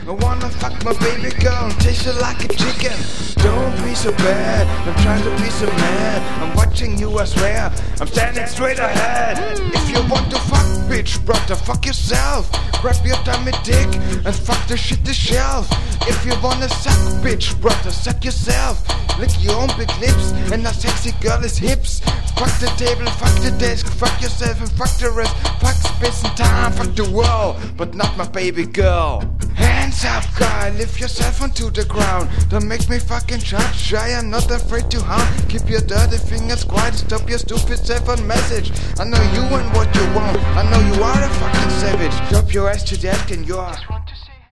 I wanna fuck my baby girl and taste her like a chicken. Don't be so bad, I'm trying to be so mad. I'm watching you, I swear, I'm standing straight ahead. If you want to fuck, bitch, brother, fuck yourself. Grab your dummy dick and fuck the shit to shelf. If you wanna suck, bitch, brother, suck yourself. Lick your own big lips and a sexy girl is hips. Fuck the table, fuck the desk, fuck yourself and fuck the rest. Fuck space and time, fuck the world, but not my baby girl. Hands up, guy, lift yourself onto the ground. Don't make me fucking judge, I am not afraid to harm. Keep your dirty fingers quiet, stop your stupid self on message. I know you and what you want, I know you are a fucking savage. Drop your ass to death and you're